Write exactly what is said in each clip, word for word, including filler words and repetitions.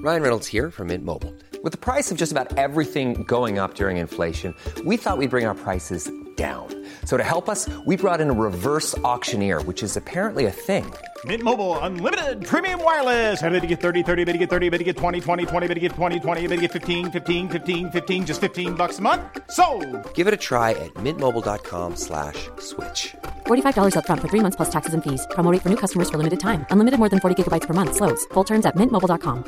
Ryan Reynolds here from Mint Mobile. With the price of just about everything going up during inflation, we thought we'd bring our prices down. So to help us, we brought in a reverse auctioneer, which is apparently a thing. Mint Mobile Unlimited Premium Wireless. How to get thirty, thirty, how to get thirty, how to get twenty, twenty, twenty, how to get twenty, twenty, how to get fifteen, fifteen, fifteen, fifteen, just fifteen bucks a month? Sold! Give it a try at mintmobile.com slash switch. forty-five dollars up front for three months plus taxes and fees. Promo rate for new customers for limited time. Unlimited more than forty gigabytes per month. Slows full terms at mint mobile dot com.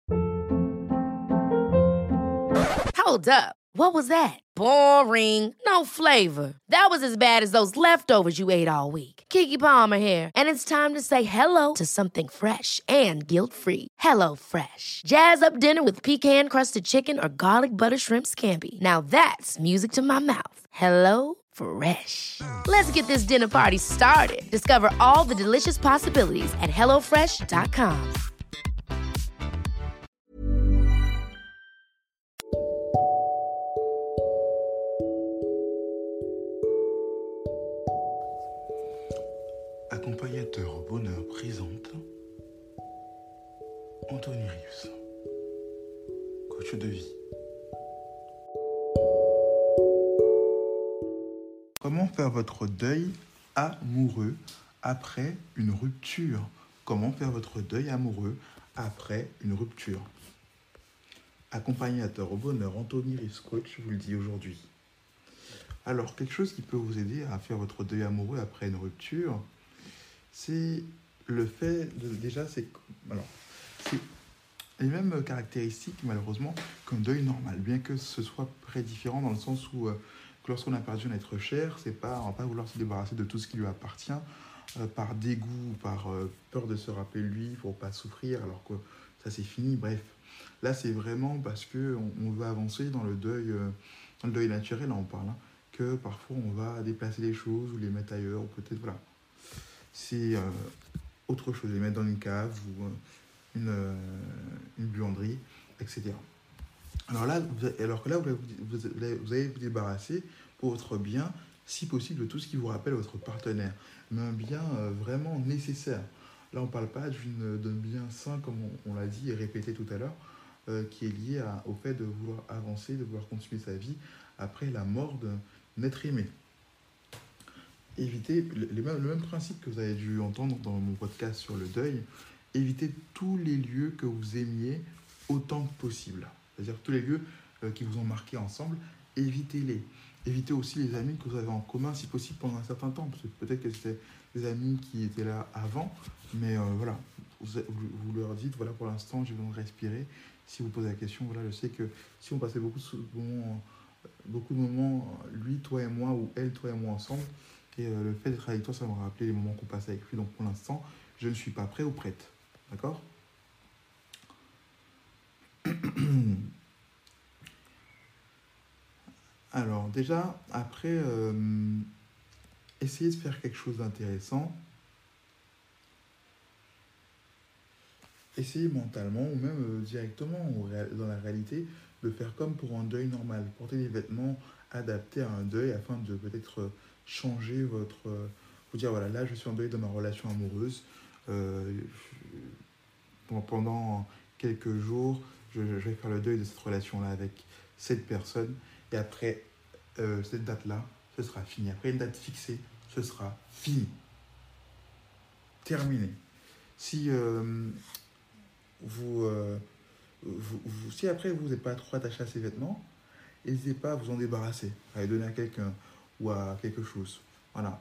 Hold up. What was that? Boring. No flavor. That was as bad as those leftovers you ate all week. Keke Palmer here, and it's time to say hello to something fresh and guilt-free. Hello Fresh. Jazz up dinner with pecan-crusted chicken or garlic butter shrimp scampi. Now that's music to my mouth. Hello Fresh. Let's get this dinner party started. Discover all the delicious possibilities at hello fresh dot com. Accompagnateur Bonheur présente Anthony Reeves, coach de vie. Comment faire votre deuil amoureux après une rupture? Comment faire votre deuil amoureux après une rupture? Accompagnateur au bonheur, Anthony Reeves, coach, vous le dit aujourd'hui. Alors, quelque chose qui peut vous aider à faire votre deuil amoureux après une rupture, c'est le fait de, déjà, c'est, alors, c'est les mêmes caractéristiques, malheureusement, qu'un deuil normal, bien que ce soit très différent dans le sens où, euh, que lorsqu'on a perdu un être cher, c'est pas, on va pas vouloir se débarrasser de tout ce qui lui appartient, euh, par dégoût, par euh, peur de se rappeler de lui, pour pas souffrir, alors que ça c'est fini, bref. Là, c'est vraiment parce qu'on on veut avancer dans le deuil, euh, dans le deuil naturel, là on parle, hein, que parfois on va déplacer les choses ou les mettre ailleurs, ou peut-être, voilà. C'est euh, autre chose, les mettre dans une cave ou euh, une, euh, une buanderie, et cetera. Alors là, vous avez, alors que là, vous allez vous, vous, vous allez vous débarrasser pour votre bien, si possible, de tout ce qui vous rappelle votre partenaire, mais un bien euh, vraiment nécessaire. Là, on ne parle pas d'une, d'un bien sain, comme on, on l'a dit et répété tout à l'heure, euh, qui est lié à, au fait de vouloir avancer, de vouloir continuer sa vie après la mort d'un être aimé. Évitez, le même, le même principe que vous avez dû entendre dans mon podcast sur le deuil, évitez tous les lieux que vous aimiez autant que possible. C'est-à-dire tous les lieux euh, qui vous ont marqué ensemble, évitez-les. Évitez aussi les amis que vous avez en commun, si possible, pendant un certain temps. Parce que peut-être que c'était des amis qui étaient là avant, mais euh, voilà, vous, vous, vous leur dites, voilà, pour l'instant, j'ai besoin de respirer. Si vous posez la question, voilà, je sais que si on passait beaucoup de moments, beaucoup de moments, lui, toi et moi, ou elle, toi et moi, ensemble, et euh, le fait d'être avec toi, ça va me rappeler les moments qu'on passe avec lui. Donc pour l'instant, je ne suis pas prêt ou prête. D'accord ? Alors déjà, après, euh, essayez de faire quelque chose d'intéressant. Essayez mentalement ou même euh, directement ou ré- dans la réalité de faire comme pour un deuil normal. Porter des vêtements adaptés à un deuil afin de peut-être euh, changer votre... Euh, vous dire, voilà, là je suis en deuil de ma relation amoureuse. Euh, je, pendant quelques jours, je, je vais faire le deuil de cette relation-là avec cette personne. Et après euh, cette date-là, ce sera fini. Après une date fixée, ce sera fini. Terminé. Si... Euh, Vous, euh, vous, vous, si après vous n'êtes pas trop attaché à ces vêtements, n'hésitez pas à vous en débarrasser, à les donner à quelqu'un ou à quelque chose. Voilà.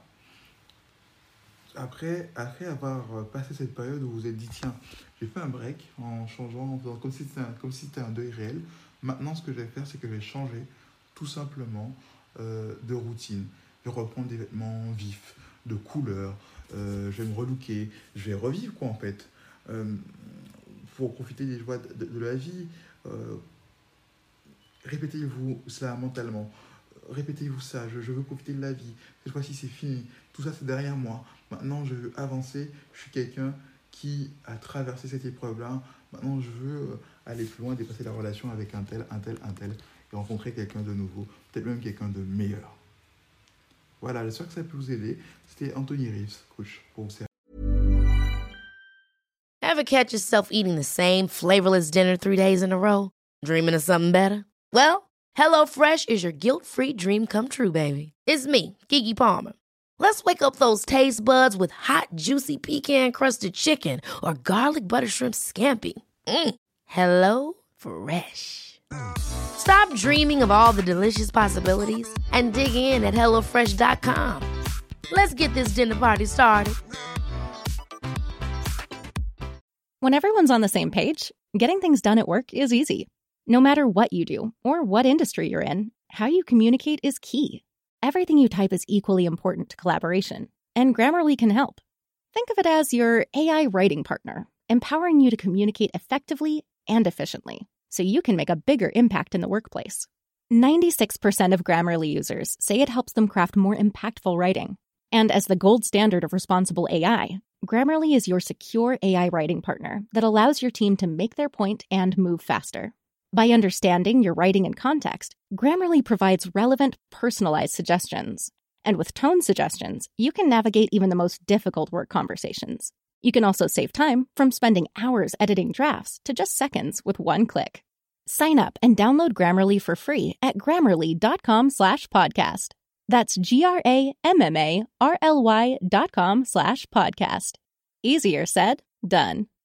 Après, après avoir passé cette période où vous vous êtes dit, tiens, j'ai fait un break en changeant, comme si c'était un, comme si c'était un deuil réel. Maintenant, ce que je vais faire, c'est que je vais changer tout simplement euh, de routine. Je vais reprendre des vêtements vifs, de couleurs, euh, je vais me relooker, je vais revivre quoi en fait. Euh, pour profiter des joies de, de la vie, euh, répétez-vous cela mentalement, répétez-vous ça, je, je veux profiter de la vie, cette fois-ci c'est fini, tout ça c'est derrière moi, maintenant je veux avancer, je suis quelqu'un qui a traversé cette épreuve-là, maintenant je veux aller plus loin, dépasser la relation avec un tel, un tel, un tel, et rencontrer quelqu'un de nouveau, peut-être même quelqu'un de meilleur. Voilà, j'espère que ça peut vous aider. C'était Anthony Reeves, coach, pour vous servir. Ever catch yourself eating the same flavorless dinner three days in a row? Dreaming of something better? Well, HelloFresh is your guilt-free dream come true, baby. It's me, Keke Palmer. Let's wake up those taste buds with hot, juicy pecan-crusted chicken or garlic butter shrimp scampi. Mm. Hello Fresh. Stop dreaming of all the delicious possibilities and dig in at hello fresh dot com. Let's get this dinner party started. When everyone's on the same page, getting things done at work is easy. No matter what you do or what industry you're in, how you communicate is key. Everything you type is equally important to collaboration, and Grammarly can help. Think of it as your A I writing partner, empowering you to communicate effectively and efficiently, so you can make a bigger impact in the workplace. ninety-six percent of Grammarly users say it helps them craft more impactful writing. And as the gold standard of responsible A I, Grammarly is your secure A I writing partner that allows your team to make their point and move faster. By understanding your writing and context, Grammarly provides relevant, personalized suggestions. And with tone suggestions, you can navigate even the most difficult work conversations. You can also save time from spending hours editing drafts to just seconds with one click. Sign up and download Grammarly for free at grammarly.com slash podcast. That's G-R-A-M-M-A-R-L-Y dot com slash podcast. Easier said, done.